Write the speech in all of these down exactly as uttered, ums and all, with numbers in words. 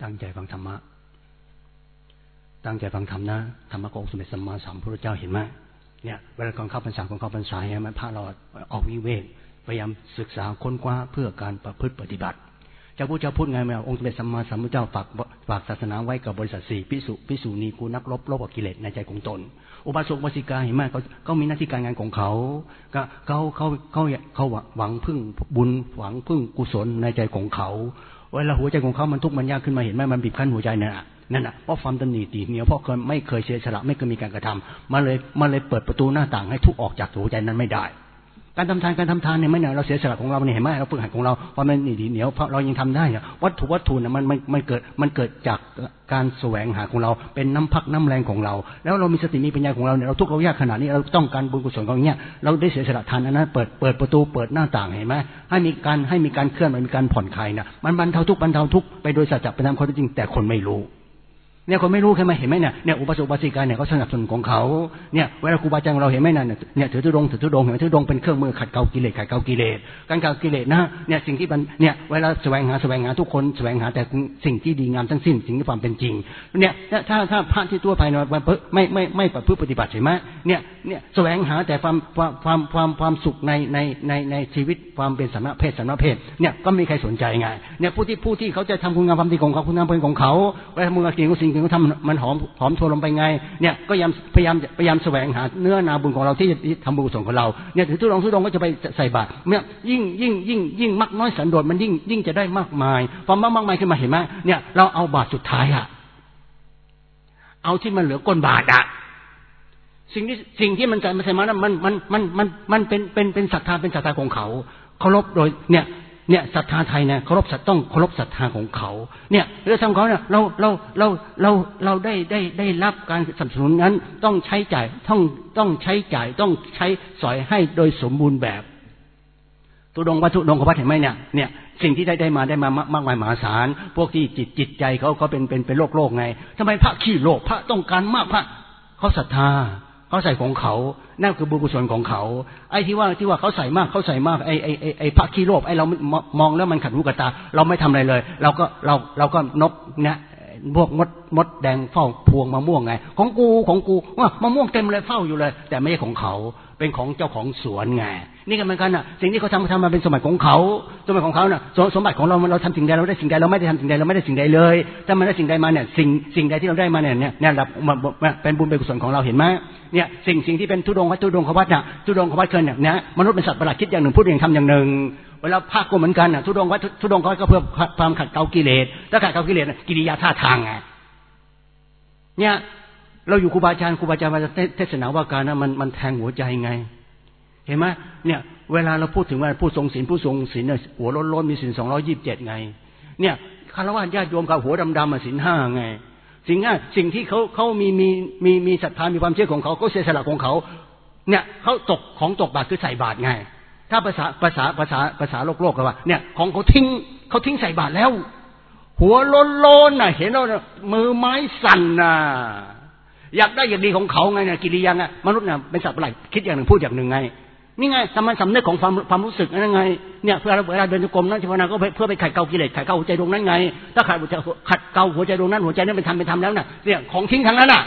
ตั้งใจฟังธรรมะตั้งใจฟังธรรมนะธรรมะขององค์สมเด็จสัมมาสัมพุทธเจ้าเห็นไหมเนี่ยเวลาก่อนเข้าพรรษาก่อนเข้าพรรษาเห็นไหมพระเราออกวิเวกพยายามศึกษาค้นคว้าเพื่อการประพฤติปฏิบัติเจ้าพุทธเจ้าพูดไงไหมองค์สมเด็จสัมมาสัมพุทธเจ้าฝากฝากศาสนาไว้กับบริษัทสี่ภิกษุภิกษุณีกูนักรบรบกับกิเลสในใจของตนอุบาสกอุบาสิกาเห็นไหมเขาเขามีหน้าที่การงานของเขาก็เขาเขาเขาเขาหวังพึ่งบุญหวังพึ่งกุศลในใจของเขาเวลาหัวใจของเขามันทุกข์มันยากขึ้นมาเห็นไหมมันบีบคั้นหัวใจเนี่ยนั่นน่ะเพราะความตนีตีเหนียวเพราะเคยไม่เคยเสียสละไม่เคยมีการกระทำมันเลยมันเลยเปิดประตูหน้าต่างให้ทุกออกจากหัวใจนั้นไม่ได้การทำทานการทำทานเนี่ยไม่เนี่ยเราเสียสละของเราเนี่ยเห็นไหมเราฝึกหัดของเราเพราะมันนี่เหนียวเพราะเรายังทำได้เนี่ยวัตถุวัตถุเนี่ยมันมันมันเกิดมันเกิดจากการแสวงหาของเราเป็นน้ำพักน้ำแรงของเราแล้วเรามีสติมีปัญญาของเราเนี่ยเราทุกข์เรายากขนาดนี้เราต้องการบุญกุศลของเนี้ยเราได้เสียสละทานอันนั้นเปิดเปิดประตูเปิดหน้าต่างเห็นไหมให้มีการให้มีการเคลื่อนมันมีการผ่อนคลายนะมันบรรเทาทุกข์บรรเทาทุกข์ไปโดยสัจจะเป็นธรรมข้อเท็จจริงแต่คนไม่รู้เนี่ยคนไม่รู้ใช่ไหมเห็นไหมเนี่ยเนี่ยอุปสมบทอุปสิกาเนี่ยเขาสนับสนุนของเขาเนี่ยเวลาครูบาอาจารย์เราเห็นไหมเนี่ยเนี่ยถือธุดงถือธุดงเห็นไหมธุดงเป็นเครื่องมือขัดเกลากิเลสขัดเกลากิเลสการขัดกิเลสนะเนี่ยสิ่งที่มันเนี่ยเวลาแสวงหาแสวงหาทุกคนแสวงหาแต่สิ่งที่ดีงามทั้งสิ้นสิ่งที่ความเป็นจริงเนี่ยถ้าถ้าพระที่ตัวภายในไม่ไม่ไม่ประพฤติปฏิบัติใช่ไหมเนี่ยเนี่ยแสวงหาแต่ความความความความความสุขในในในในชีวิตความเป็นสัมมาเพศสัมมาเพศเนี่ยก็ไม่ใครสนใจไงเนี่ยผู้ที่ผู้ที่เขาจะทำคุณงามความดีของเขาคุณงามความดีของเขาเวลาทำคุณงามสิ่งสิ่งที่เขาทำมันหอมหอมโชว์ลงไปไงเนี่ยก็พยายามพยายามแสวงหาเนื้อนาบุญของเราที่จะทำบุญกุศลของเราเนี่ยถือทุดงทุดงก็จะไปใส่บาตรเนี่ยยิ่งยิ่งยิ่งยิ่งมากน้อยสันโดษมันยิ่งยิ่งจะได้มากมายพอมากมากมายขึ้นมาเห็นไหมเนี่ยเราเอาบาตรสุดท้ายอะเอาที่มันเหลือก้นบาตรอะสิ่งที่สิ่งที่มันใส่มาใส่มานั้นมันมันมันมันมันเป็นเป็นเป็นศรัทธาเป็นศรัทธาของเขาเคารพโดยเนี่ยเนี่ยศรัทธาไทยเนี่ยเคารพศรัทธาต้องเคารพศรัทธาของเขาเนี่ยเรื่องทำเขาเนี่ยเราเราเราเราเราได้ได้ได้รับการสนับสนุนนั้นต้องใช้จ่ายต้องต้องใช้จ่ายต้องใช้สอยให้โดยสมบูรณ์แบบทุดงวัตถุดงของวัดเห็นไหมเนี่ยเนี่ยสิ่งที่ได้ได้มาได้มามากมายมหาศาลพวกที่จิตจิตใจเขาเขาเป็นเป็นเป็นโลกโลกไงทำไมพระขี้โลภพระต้องการมากพระเขาศรัทธาเขาใส่ของเขานั่นคือบุญกุศลของเขาไอ้ที่ว่าที่ว่าเขาใส่มากเขาใส่มากไอ้ไอ้ไอ้ไอ้พระขี้โลภไอ้เรามองแล้วมันขัดหูกับตาเราไม่ทำอะไรเลยเราก็เราเราก็นกเนี่ยพวกมดมดแดงเฝ้าพวงมะม่วงไงของกูของกูว่ามะม่วงเต็มเลยเฝ้าอยู่เลยแต่ไม่ใช่ของเขาเป็นของเจ้าของสวนไงนี่ก็เหมือนกันน่ะสิ่งที่เขาทำทำมาเป็นสมบัติของเขาสมบัติของเขาน่ะสมบัติของเราเราทำสิ่งใดเราได้สิ่งใดเราไม่ได้ทำสิ่งใดเราไม่ได้สิ่งใดเลยถ้ามันได้สิ่งใดมาเนี่ยสิ่งสิ่งใดที่เราได้มาเนี่ยเนี่ยเนี่ยเป็นบุญเป็นกุศลของเราเห็นไหมเนี่ยสิ่งสิ่งที่เป็นทุดงวัตทุดงขวัตน่ะทุดงขวัตเกินเนี่ยมนุษย์เป็นสัตว์ประหลาดคิดอย่างหนึ่งพูดอย่างทำอย่างหนึ่งเวลาภาคก็เหมือนกันน่ะทุดงวัตทุดงขวัตก็เพื่อความขัดเกลากิเลสถ้าขัดเกลากิเลสกิริยาท่าทางไงเนี่ยเราอยู่ครูบาอาจารย์ครูบาอาจารย์มาเทศนาว่าการนั้นมันมันแทงหัวใจไงเห็นไหมเนี่ยเวลาเราพูดถึงว่าผู้ทรงศีลผู้ทรงศีลเนี่ยหัวล้นๆมีศีลสองร้อยยี่สิบเจ็ดไงเนี่ยคารวะญาติโยมกับหัวดำๆมาศีลห้าไงสิ่งนั้นสิ่งที่เขาเขามีมีมีมีศรัทธามีความเชื่อของเขาเขาเสียสละของเขาเนี่ยเขาตกของตกบาตรคือใส่บาตรไงถ้าภาษาภาษาภาษาภาษาโลกโลกก็ว่าเนี่ยของเขาทิ้งเขาทิ้งใส่บาตรแล้วหัวโล้นๆน่ะเห็นแล้วมือไม้สั่นน่ะอยากได้อย่างดีของเขาไงเนี่ยกิริยาไงมนุษย์เนี่ยเป็นสัตว์ประหลาดคิดอย่างหนึ่งพูดอย่างหนึ่งไงนี่ไงสำมันสำนึกของความความรู้สึกนั่นไงเนี่ยเพื่อเวลาเดินจงกรมนั่งภาวนาก็เพื่อไปขัดเกลากิเลสขัดเกลาหัวใจดวงนั้นไงถ้าขัดขัดเกลาหัวใจดวงนั้นหัวใจนั้นเป็นธรรมเป็นธรรมแล้วน่ะเนี่ยของทิ้งทั้งนั้นน่ะ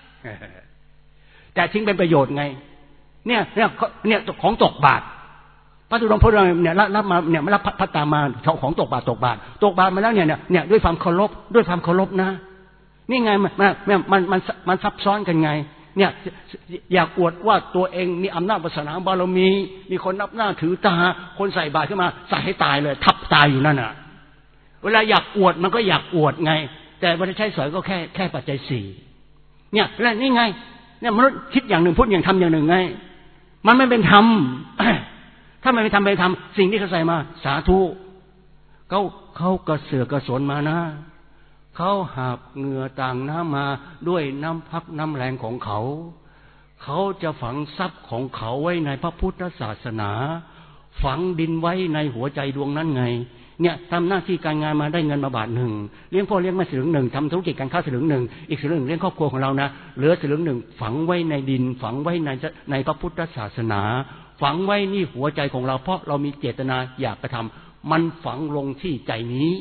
แต่ทิ้งเป็นประโยชน์ไงเนี่ยเนี่ยเนี่ยของตกบาตรพระธุดงค์พระเนี่ยรับมาเนี่ยมารับพัตตามาของตกบาตรตกบาตรตกบาตรมาแล้วเนี่ยเนี่ยด้วยความเคารพด้วยความเคารพนะนี่ไงมันมันมันมันมันซับซ้อนกันไงเนี่ยอยากอวดว่าตัวเองมีอำนาจวาสนาบารมีมีคนนับหน้าถือตาคนใส่บาตรขึ้นมาใส่ให้ตายเลยทับตายอยู่นั่นน่ะเวลาอยากอวดมันก็อยากอวดไงแต่เวลาใช้สอยก็แค่แค่ปัจจัยสี่เนี่ยแล้วนี่ไงเนี่ยมนุษย์คิดอย่างหนึ่งพูดอย่างทำอย่างหนึ่งไงมันไม่เป็นธรรมถ้าไม่เป็นธรรมเป็นธรรมสิ่งที่เขาใส่มาสาธุเขาเขากระเสือกกระสนมานะเขาหาบเหงื่อต่างน้ำมาด้วยน้ำพักน้ำแรงของเขาเขาจะฝังทรัพย์ของเขาไว้ในพระพุทธศาสนาฝังดินไว้ในหัวใจดวงนั้นไงเนี่ยทำหน้าที่การงานมาได้เงินมาบาทหนึ่งเลี้ยงพ่อเลี้ยงแม่สลึงหนึ่งทำธุรกิจการค้าสลึงหนึ่งอีกสลึงหนึ่งเลี้ยงครอบครัวของเรานะเหลือสลึงหนึ่งฝังไว้ในดินฝังไว้ในในพระพุทธศาสนาฝังไว้นี่หัวใจของเราเพราะเรามีเจตนาอยากกระทำมันฝังลงที่ใจนี้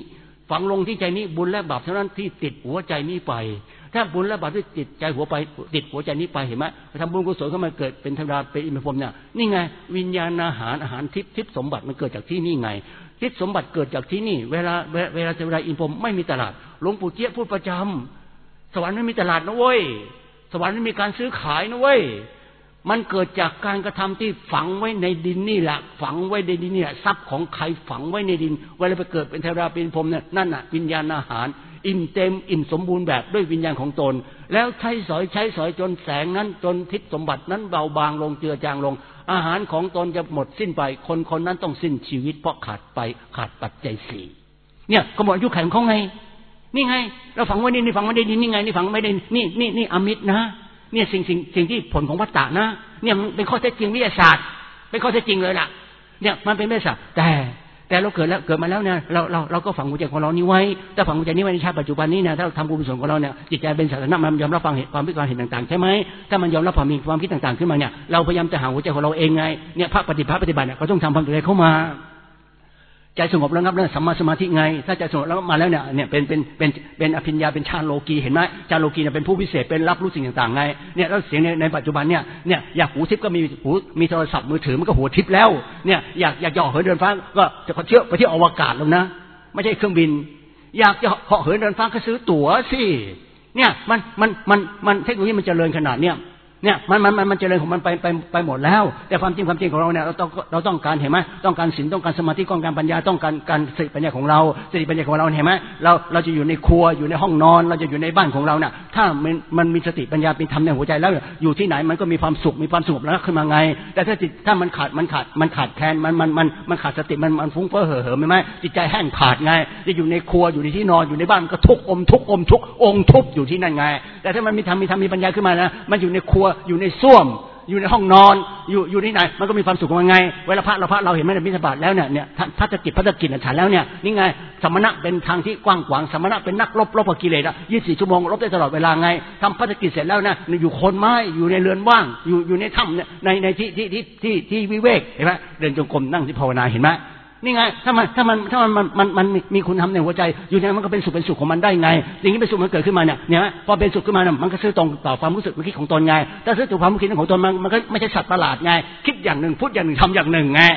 ฝังลงที่ใจนี้บุญและบาปเท่านั้นที่ติดหัวใจนี้ไปถ้าบุญและบาปที่ติดใจหัวไปติดหัวใจนี้ไปเห็นไหมทำบุญกุศลเข้ามาเกิดเป็นธรรมดาเป็นอินทรีย์พรหมเนี่ยนี่ไงวิญญาณอาหารอาหารทิพย์ทิพย์สมบัติมันเกิดจากที่นี่ไงทิพย์สมบัติเกิดจากที่นี่เวลาเวลาเวลาอินทรีย์พรหมไม่มีตลาดหลวงปู่เจี๊ยบพูดประจำสวรรค์ไม่มีตลาดนะเว้ยสวรรค์ไม่มีการซื้อขายนะเว้ยมันเกิดจากการกระทำที่ฝังไว้ในดินนี่แหละฝังไว้ในดินนี่แหละทรัพย์ของใครฝังไว้ในดินเวลาไปเกิดเป็นเทวดาเป็นพรหมเนี่ยนั่นน่ะวิญญาณอาหารอิ่มเต็มอิ่มสมบูรณ์แบบด้วยวิญญาณของตนแล้วใช้สอยใช้สอยจนแสงนั้นจนทิพย์สมบัตินั้นเบาบางลงเจือจางลงอาหารของตนจะหมดสิ้นไปคนคนนั้นต้องสิ้นชีวิตเพราะขาดไปขาดปัจจัยสี่เนี่ยก็หมดอายุขัยของเขาไงนี่ไงเราฝังไว้นี่นี่ฝังไว้ในดินนี่ไงนี่ฝังไม่ได้นี่นี่นี่อมิตรนะเนี่ยสิ่งสิ่งสิ่งที่ผลของวัฏฏะนะเนี่ยมันเป็นข้อเท็จจริงวิทยาศาสตร์เป็นข้อเท็จจริงเลยล่ะเนี่ยมันเป็นวิทยาศาสตร์แต่แต่เราเกิดแล้วเกิดมาแล้วเนี่ยเราเราเราก็ฝังหัวใจของเรานี้ไว้ถ้าฝังหัวใจนี้ไว้ในชาติปัจจุบันนี้เนี่ยถ้าเราทำบุญกุศลของเราเนี่ยจิตใจเป็นศาสนามันยอมรับฟังความคิดความเห็นต่างๆใช่ไหมถ้ามันยอมรับความมีความคิดต่างๆขึ้นมาเนี่ยเราพยายามจะหาหัวใจของเราเองไงเนี่ยพระปฏิบัติปฏิบัติเนี่ยเขาต้องทำความใจเข้ามาใจสงบแล้วครับเรื่องสัมมาสมาธิไงถ้าใจสงบแล้วมาแล้วเนี่ยเนี่ยเป็นเป็นเป็นเป็นอภิญญาเป็นฌานโลกีเห็นไหมฌานโลกีเนี่ยเป็นผู้พิเศษเป็นรับรู้สิ่งต่างๆไงเนี่ยแล้วเสียงในในปัจจุบันเนี่ยเนี่ยอยากหูทิพย์ก็มีหูมีโทรศัพท์มือถือมันก็หูทิพย์แล้วเนี่ยอยากอยากจะเหาะเหินเดินฟ้าก็จะเที่ยวไปที่อวกาศแล้วนะไม่ใช่เครื่องบินอยากจะเหาะเหินเดินฟ้าก็ซื้อตั๋วสิเนี่ยมันมันมันมันเทคโนโลยีมันเจริญขนาดเนี่ยเนี่ยมันมันมันมันเจริญของมันไปไปไปหมดแล้วแต่ความจริงความจริงของเราเนี่ยเราต้องเราต้องการเห็นไหมต้องการศีลต้องการสมาธิต้องการปัญญาต้องการการสติปัญญาของเราสติปัญญาของเราเห็นไหมเราเราจะอยู่ในครัวอยู่ในห้องนอนเราจะอยู่ในบ้านของเราเนี่ยถ้ามันมันมีสติปัญญาเป็นธรรมในหัวใจแล้วอยู่ที่ไหนมันก็มีความสุขมีความสงบแล้วขึ้นมาไงแต่ถ้าจิตถ้ามันขาดมันขาดมันขาดแคลนมันมันมันมันขาดสติมันมันฟุ้งเฟ้อเห่อเหิมใช่ไหมจิตใจแห้งขาดไงจะอยู่ในครัวอยู่ในที่นอนอยู่ในบ้านก็ทุกข์อมทุกข์อมทุกข์องค์ทุกข์อยู่ที่นั่นไงแต่ถ้ามันมีธรรมมีธรรมมีปัญญาขึ้นมานะมันอยู่ในครัวอยู่ในส้วมอยู่ในห้องนอนอยู่อยู่ที่ไหนมันก็มีความสุขของมันไงเวลาพระเราพระเราเห็นไหมในบิณฑบาตแล้วเนี่ยเนี่ยพัฒกิจพัฒกิจฉันแล้วเนี่ยนี่ไงสมณะเป็นทางที่กว้างขวางสมณะเป็นนักรบรบกับกิเลสอ่ะยี่สิบสี่ชั่วโมงรบได้ตลอดเวลาไงทำพัฒกิจเสร็จแล้วนะอยู่คนไม้อยู่ในเรือนว่างอยู่อยู่ในถ้ำในในที่ที่ที่ที่ที่วิเวกเห็นไหมเดินจงกรมนั่งที่ภาวนาเห็นไหมนี่ไงถ้ามันถ้ามันถ้ามันมันมันมันมีคุณธรรมในหัวใจอยู่ในมันก็เป็นสุขเป็นสุขของมันได้ไงอย่างนี้เป็นสุขมันเกิดขึ้นมาเนี่ยเนี่ยพอเป็นสุขขึ้นมาเนี่ยมันก็ซื่อตรงต่อความรู้สึกมันคิดของตนไงถ้าซื่อตรงความคิดของตนมันมันก็ไม่ใช่สัตว์ประหลาดไงคิดอย่างหนึ่งพูดอย่างหนึ่งทำอย่างหนึ่งไง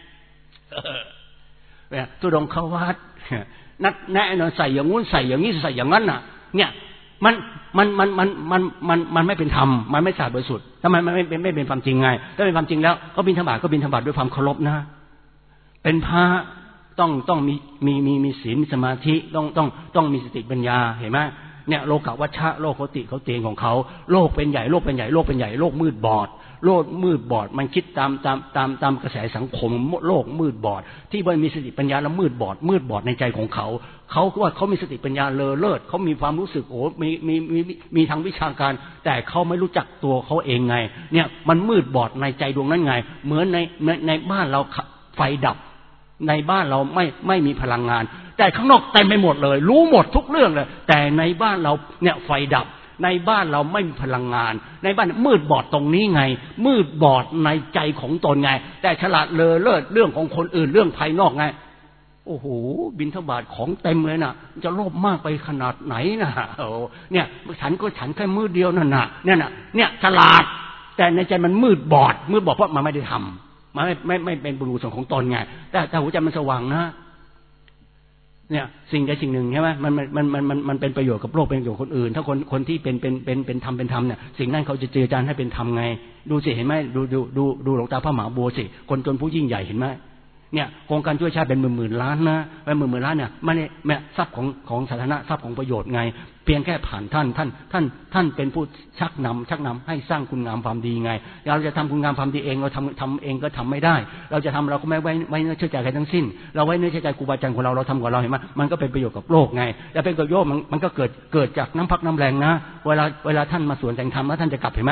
เนี่ยตุดงเขาวัดนัดแนะนอนใส่อย่างงู้นใส่อย่างนี้ใส่อย่างนั้นน่ะเนี่ยมันมันมันมันมันมันมันไม่เป็นธรรมมันไม่สะอาดบริสุทธิ์ทำไมมันไม่เป็นไม่เป็นความจริงไงถ้าเป็นความจริงแล้วก็บิณฑบาตก็บิณฑบาตด้วยความเคารพนะเป็นพระต้องต้องมีมีมีมีศีลมีสมาธิต้องต้องต้องมีสติปัญญาเห็นไหมเนี่ยโลกวัชชะโลกโคติเขาเตียงของเขาโลกเป็นใหญ่โลกเป็นใหญ่โลกเป็นใหญ่โลกมืดบอดโลกมืดบอดมันคิดตามตามตามตามกระแสสังคมโลกมืดบอดที่ไม่มีสติปัญญาแล้วมืดบอดมืดบอดในใจของเขาเขาว่าเขามีสติปัญญาเลอเลิศเขามีความรู้สึกโอ้มีมีมีมีทางวิชาการแต่เขาไม่รู้จักตัวเขาเองไงเนี่ยมันมืดบอดในใจดวงนั้นไงเหมือนในในในบ้านเราไฟดับในบ้านเราไม่ไม่มีพลังงานแต่ข้างนอกเต็มไปหมดเลยรู้หมดทุกเรื่องเลยแต่ในบ้านเราเนี่ยไฟดับในบ้านเราไม่มีพลังงานในบ้านมืดบอดตรงนี้ไงมืดบอดในใจของตนไงแต่ฉลาดเลอเลิศเรื่องของคนอื่นเรื่องภายนอกไงโอ้โหบิณฑบาตของเต็มเลยน่ะจะโลภมากไปขนาดไหนน่ะโอ้เนี่ยฉันก็ฉันแค่มือเดียวนั่นน่ะเนี่ยน่ะเนี่ยฉลาดแต่ในใจมันมืดบอดมืดบอดเพราะมันไม่ได้ทำมันไม่ไม่ไม่เป็นบุญกุศลของตนไงแต่แต่หัวใจมันสว่างนะเนี่ยสิ่งใดสิ่งหนึ่งใช่ไหมมันมันมันมันมันเป็นประโยชน์กับโลกเป็นประโยชน์คนอื่นถ้าคนคนที่เป็นเป็นเป็นเป็นธรรมเป็นธรรมเนี่ยสิ่งนั้นเขาจะเจรจาให้เป็นธรรมไงดูสิเห็นไหมดูดูดูดูหลวงตาพระมหาบัวสิคนจนผู้ยิ่งใหญ่เห็นไหมเนี่ยโครงการช่วยชาติเป็นหมื่นหมื่นล้านนะเป็นหมื่นหมื่นล้านเนี่ยไม่ได้แม้ทรัพย์ของของสาธารณะทรัพย์ของประโยชน์ไงเพียงแค่ผ่านท่านท่านท่านท่านเป็นผู้ชักนำชักนำให้สร้างคุณงามความดีไงเราจะทำคุณงามความดีเองเราทำทำเองก็ทำไม่ได้เราจะทำเราก็ไม่ไว้ไว้เนื้อเชื่อใจใครทั้งสิ้นเราไว้เนื้อเชื่อใจครูบาอาจารย์ของเราเราทำกับเราเห็นไหมมันก็เป็นประโยชน์กับโลกไงแต่เป็นประโยชน์มันมันก็เกิดเกิดจากน้ำพักน้ำแรงนะเวลาเวลาท่านมาสวนแสงธรรมแล้วท่านจะกลับเห็นไหม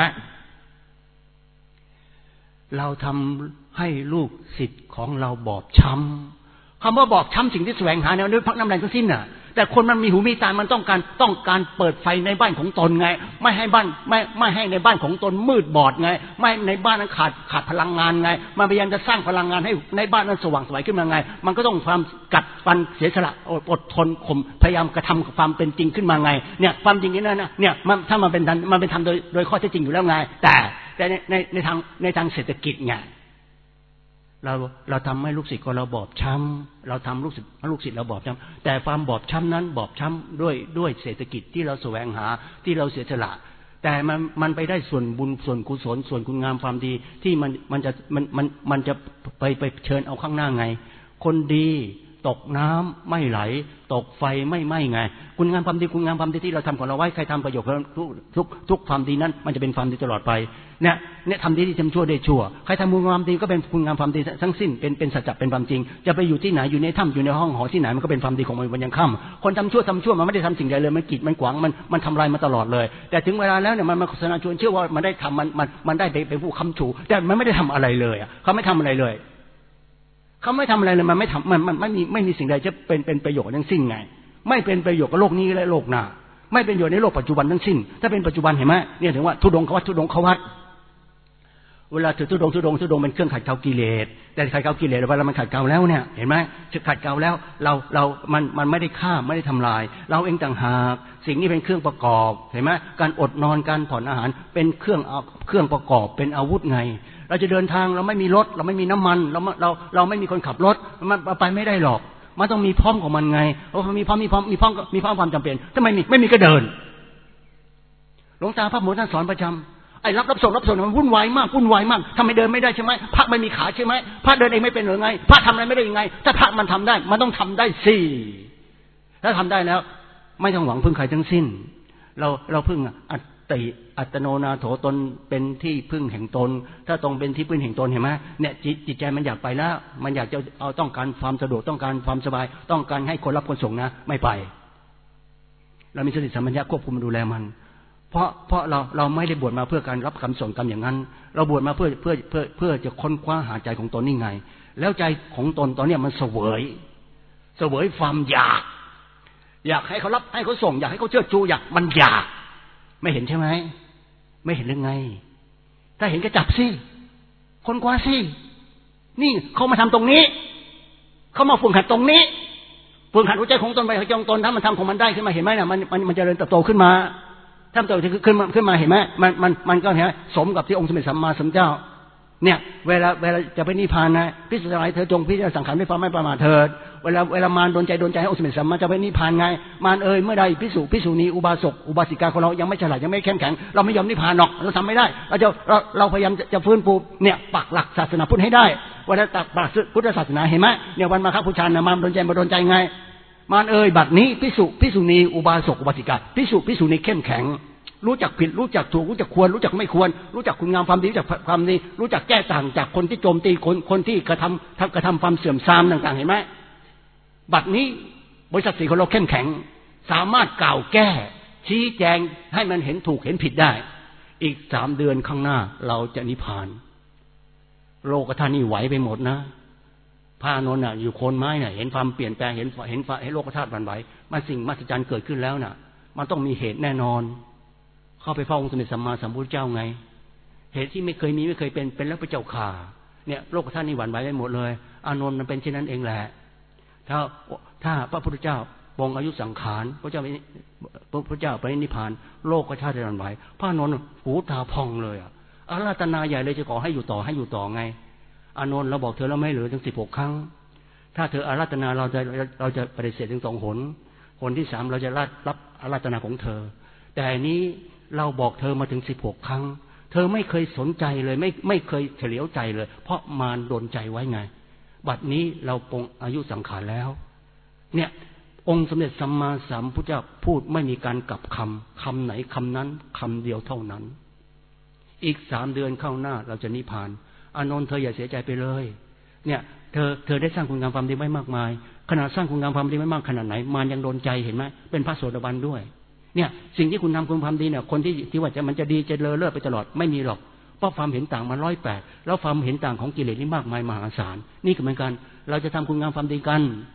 เราทำให้ลูกศิษย์ของเราบอบช้ำคำว่าบอบช้ำสิ่งที่แสวงหาแนวนึกพักน้ำแรงทั้งสิ้นน่ะแต่คนมันมีหูมีตามันต้องการต้องการเปิดไฟในบ้านของตนไงไม่ให้บ้านไม่ไม่ให้ในบ้านของตนมืดบอดไงไม่ในบ้านนั้นขาดขาดพลังงานไงมันพยายามจะสร้างพลังงานให้ในบ้านนั้นสว่างไสวขึ้นมาไงมันก็ต้องความกัดฟันเสียสละอดทนข่มพยายามกระทำความเป็นจริงขึ้นมาไงเนี่ยความจริงนี้นะเนี่ยมันถ้ามันเป็นมันเป็นทำโดยโดยข้อเท็จจริงอยู่แล้วไงแต่แต่ในในในทางในทางเศรษฐกิจไงเราเราทำให้ลูกศิษย์ของเราบอบช้ำเราทำลูกศิษย์ลูกศิษย์เราบอบช้ำแต่ความบอบช้ำนั้นบอบช้ำด้วยด้วยเศรษฐกิจที่เราแสวงหาที่เราเสียสละแต่มันมันไปได้ส่วนบุญส่วนกุศลส่วนคุณงามความดีที่มันมันจะมันมันมันจะไปไปเชิญเอาข้างหน้าไงคนดีตกน้ำไม่ไหลตกไฟไม่ไหม้ไงคุณงามความดีคุณงามความดีที่เราทำของเราไว้ใครทำประโยชน์ทุกทุกทุกความดีนั้นมันจะเป็นความดีตลอดไปเนี่ยเนี่ยทำดีที่ทำชั่วได้ชั่วใครทำคุณงามความดีก็เป็นคุณงามความดีทั้งสิ้นเป็นเป็นสัจจะเป็นความจริงจะไปอยู่ที่ไหนอยู่ในถ้ำอยู่ในห้องหอที่ไหนมันก็เป็นความดีของมันวันยังค่ำคนทำชั่วทำชั่วมันไม่ได้ทำสิ่งใดเลยมันกีดมันขวางมันมันทำลายมาตลอดเลยแต่ถึงเวลาแล้วเนี่ยมันมาโฆษณาชวนเชื่อว่ามันได้ทำมันมันมันได้เป็นผู้ค้ำชูแต่มันไม่ได้ทำอะไรเลยเขาไม่ทำอะไรเลยเขาไม่ทำอะไรเลยมันไม่ทำมันมันไม่มีไม่มีสิ่งใดจะเป็นเป็นประโยชน์ทั้งสิ้นไงไม่เป็นประโยชน์กับโลกนี้และโลกหน้าไม่เป็นประโยชน์ในโลกปัจจุบันทั้งสิ้นถ้าเป็นปัจจุบันเห็นไหมเนี่ยถึงว่าทุดงควัดทุดงควัดเวลาถือทุดงทุดงทุดงเป็นเครื่องขัดเกลากิเลสแต่ขัดเกลากิเลสเวลามันขัดเกลาแล้วเนี่ยเห็นไหมจะขัดเกลาแล้วเราเรามันมันไม่ได้ฆ่าไม่ได้ทำลายเราเองต่างหากสิ่งนี้เป็นเครื่องประกอบเห็นไหมการอดนอนการผ่อนอาหารเป็นเครื่องเครื่องประกอบเป็นอาวุธไงเราจะเดินทางเราไม่มีรถเราไม่มีน้ำมันเราเราเราไม่มีคนขับรถมันไปไม่ได้หรอกมันต้องมีพร้อมของมันไงเพราะมีพร้อมมีพร้อมมีพร้อมมีพร้อมความจำเป็นถ้าไม่มีไม่มีก็เดินหลวงตาพระหมูท่านสอนประจำไอ้รับรับส่งรับส่งมันวุ่นวายมากวุ่นวายมากทำไมเดินไม่ได้ใช่ไหมพระไม่มีขาใช่ไหมพระเดินเองไม่เป็นหรือไงพระทำอะไรไม่ได้ยังไงถ้าพระมันทำได้มันต้องทำได้สิถ้าทำได้แล้วไม่ต้องหวังพึ่งใครทั้งสิ้นเราเราพึ่งอัตติอัตโนนาโถตนเป็นที่พึ่งแห่งตนถ้าตรงเป็นที่พึ่งแห่งตนเห็นไหมเนี่ยจิตจิตใจมันอยากไปแล้วมันอยากจะเอาต้องการความสะดวกต้องการความสบายต้องการให้คนรับคนส่งนะไม่ไปเรามีสติสัมปชัญญะควบคุมดูแลมันเพราะเพราะเราเราไม่ได้บวชมาเพื่อการรับคำส่งกรรมอย่างนั้นเราบวชมาเพื่อเพื่อเพื่อเพื่อจะค้นคว้าหาใจของตนนี่ไงแล้วใจของตนตอนนี้มันเสวยเสวยความอยากอยากให้เขารับให้เขาส่งอยากให้เขาเชื่อชูอยากมันอยากไม่เห็นใช่ไหมไม่เห็นหรือไงถ้าเห็นก็จับสิคนกว่าสินี่เขามาทำตรงนี้เขามาฝึกหัดตรงนี้ฝึกหัดหัวใจของตนไปของตนถ้ามันทำของมันได้ขึ้นมาเห็นไหมนะมันมันมันจะเริญเติบโตขึ้นมาถ้าเติบโตขึ้นมาขึ้นมาเห็นไหมมันมันมันก็เห็นสมกับที่องค์สมเด็จสัมมาสัมพุทธเจ้าเนี่ยเวลาเวลาจะไปนิพพานนะพิจารณาเธอจงพิจารณาสังขารด้วยความไม่ประมาทเถิดเวลาเวลามารโดนใจโดนใจให้องค์สมเด็จสัมมาจะไปนิพพานไงมารเอ่ยเมื่อใดภิกษุภิกษุณีอุบาสกอุบาสิกาของเรายังไม่ฉลาดยังไม่เข้มแข็งเราไม่ยอมนิพพานหรอกเราทำไม่ได้เราจะเราเราพยายามจะฟื้นฟูเนี่ยปักหลักศาสนาพุทธให้ได้เวลาตักปักพุทธศาสนาเห็นไหมเนี่ยวันมาฆบูชานะมารโดนใจมาโดนใจไงมารเอ่ยบัดนี้ภิกษุภิกษุณีอุบาสกอุบาสิกาภิกษุภิกษุณีเข้มแข็งรู้จักผิดรู้จักถูกรู้จักควรรู้จักไม่ควรรู้จักคุณงามความดีรู้จักความดีรู้จักแก้ต่างจากคนที่โจมตีคนคนที่กระทำกระทำความเสื่อมทรามต่างๆเห็นไหมบัดนี้บริษัทสีของเราเข้มแข็งสามารถกล่าวแก้ชี้แจงให้มันเห็นถูกเห็นผิดได้อีกสามเดือนข้างหน้าเราจะนิพพานโลกธาตุนี้ไหวไปหมดนะพระอานนท์น่ะอยู่โคนไม้น่ะเห็นความเปลี่ยนแปลงเห็นเห็นเห็นโลกธาตุหวั่นไหวมันสิ่งมหัศจรรย์เกิดขึ้นแล้วน่ะมันต้องมีเหตุแน่นอนเข้าไปเฝ้าองค์สมเด็จสัมมาสัมพุทธเจ้าไงเหตุที่ไม่เคยมีไม่เคยเป็นเป็นแล้วพระเจ้าข่าเนี่ยโลกธาตุนี้หวั่นไหวไปหมดเลยอานนท์มันเป็นเช่นนั้นเองแหละถ้าถ้าพระพุทธเจ้าปรงอายุสังขารพระเจ้าพระเจ้าไปนิพพานโลกก็ชาติหวั่นไหวพระอานนท์หูตาพองเลยอ่ะอาราธนาใหญ่เลยจะขอให้อยู่ต่อให้อยู่ต่อไงอานนท์เราบอกเธอแล้วไม่เหลือถึงสิบหกครั้งถ้าเธออาราธนาเราจะเราจะปฏิเสธถึงสองหนหนที่สามเราจะรับรับอาราธนาของเธอแต่นี้เราบอกเธอมาถึงสิบหกครั้งเธอไม่เคยสนใจเลยไม่ไม่เคยเฉลียวใจเลยเพราะมารโดนใจไว้ไงบัดนี้เราปรงอายุสังขารแล้วเนี่ยองค์สมเด็จสัมมาสัมพุทธเจ้าพูดไม่มีการกลับคำคำไหนคำนั้นคำเดียวเท่านั้นอีกสามเดือนเข้าหน้าเราจะนิพพานอานนท์เธออย่าเสียใจไปเลยเนี่ยเธอเธอได้สร้างคุณงามความดีไว้มากมายขนาดสร้างคุณงามความดีไว้มากขนาดไหนมารยังโดนใจเห็นไหมเป็นพระโสดาบันด้วยเนี่ยสิ่งที่คุณทำคุณความดีเนี่ยคนที่ที่ว่าจะมันจะดีจะเลอเลิศไปตลอดไม่มีหรอกเพราะความเห็นต่างมันร้อยแปดแล้วความเห็นต่างของกิเลสนี่มากมายมหาศาลนี่ก็เหมือนกันเราจะทำคุณงามความดีกัน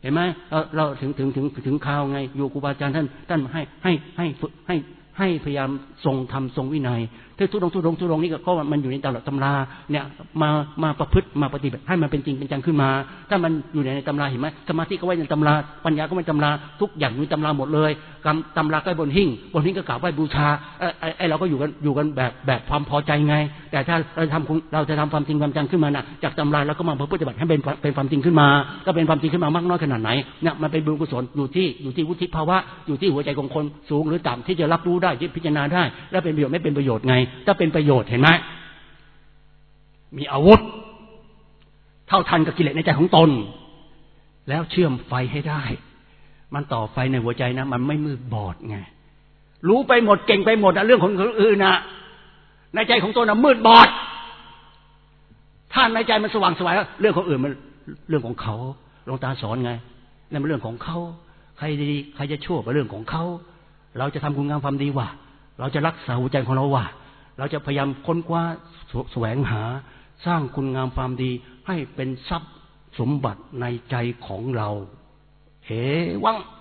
เห็นไหมเราเราถึงถึงถึงถึงข่าวไงอยู่ครูบาอาจารย์ท่านท่านให้ให้ให้ให้ให้พยายามทรงธรรมทรงวินัยที่ทุดงทุดงทุดงนี่ก็มันอยู่ในตำราตำราเนี่ยมามาประพฤติมาปฏิบัติให้มันเป็นจริงเป็นจังขึ้นมาถ้ามันอยู่ในตำราเห็นไหมสมาธิก็ไว้ในตำราปัญญาก็ไว้ในตำราทุกอย่างอยู่ในตำราหมดเลยตำราก็บนหิ้งบนหิ้งก็กราบไหว้บูชาไอ้เราก็อยู่กันอยู่กันแบบแบบความพอใจไงแต่ถ้าเราทำเราจะทำความจริงความจังขึ้นมาน่ะจากตำราแล้วก็มาปฏิบัติให้เป็นเป็นความจริงขึ้นมาก็เป็นความจริงขึ้นมามากน้อยขนาดไหนเนี่ยมันเป็นบุญกุศลอยู่ที่อยู่ที่วุฒิภาวะอยู่ที่หัวใจของคนสูงหรือต่ำที่จะรับรู้ได้ที่พิจารณาได้แล้วเป็นประโยชน์ไม่เป็นประโยชน์ไงถ้าเป็นประโยชน์เห็นไหมมีอาวุธเท่าทันกับกิเลสในใจของตนแล้วเชื่อมไฟให้ได้มันต่อไฟในหัวใจนะมันไม่มืดบอดไงรู้ไปหมดเก่งไปหมดนะเรื่องของคนอื่นนะในใจของตนนะมืดบอดถ้าในใจมันสว่างสวยแล้วเรื่องของอื่นมันเรื่องของเขาหลวงตาสอนไงนั่นเป็นเรื่องของเขาใครดีใครจะชั่วเป็นเรื่องของเขาเราจะทำคุณงามความดีว่ะเราจะรักษาหัวใจของเราว่ะเราจะพยายามค้นคว้าแสวงหาสร้างคุณงามความดีให้เป็นทรัพย์สมบัติในใจของเราเอวัง